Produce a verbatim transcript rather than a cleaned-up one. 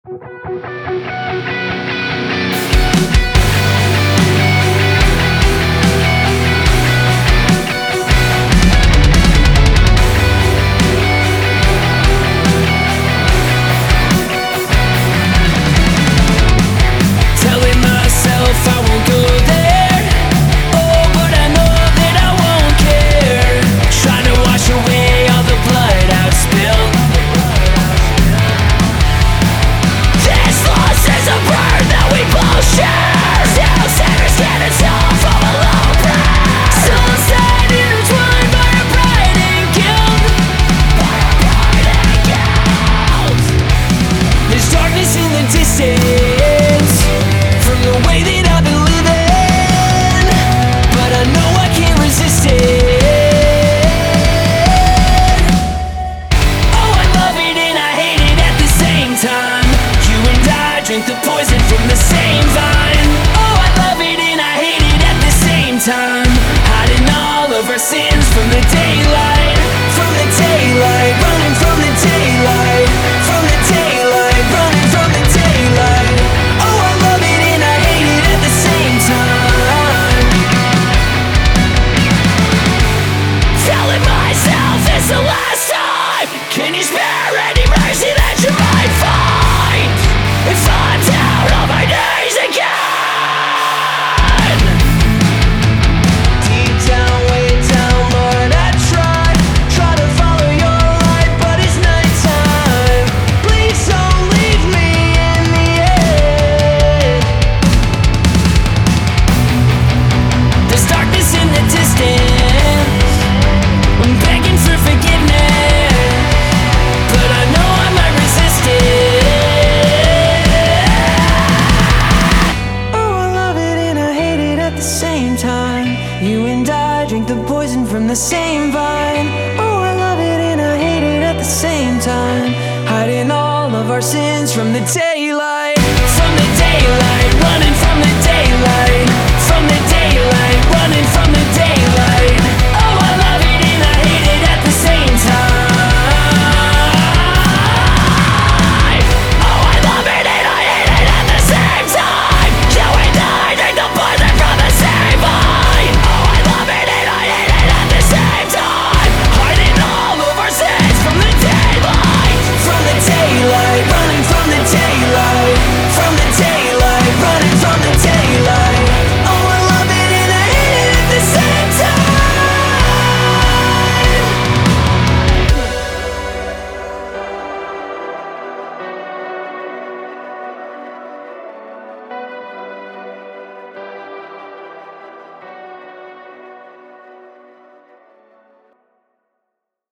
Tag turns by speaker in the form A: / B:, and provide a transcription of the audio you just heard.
A: Telling myself I won't go there. Oh, but I know that I won't care. Trying to wash away all the blood I've spilled. This loss is a burn that we both share. Still sinners can't solve from a low prayer. Sunset intertwined by a pride and guilt. By a pride and guilt. There's darkness in the distance from the way that I've been living, but I know I can't resist it. Oh, I love it and I hate it at the same time. You and I drink the poison from the same vine. Oh, I love it and I hate it at the same time. Hiding all of our sins from the daylight. From the daylight, running from the daylight. From the daylight, running from the daylight. Oh, I love it and I hate it at the same time. Telling myself it's the last time. Can you spare any mercy that you might find if I'm down on my knees again? Deep down, way down, Lord, I tried. Try to follow your light, but it's nighttime. Please don't leave me in the end. There's darkness in the distance. I'm begging for forgiveness, but I know I might resist it. Oh, I love it and I hate it at the same time. You and I drink the poison from the same vine. Oh, I love it and I hate it at the same time. Hiding all of our sins from the daylight. From the daylight, running from the daylight.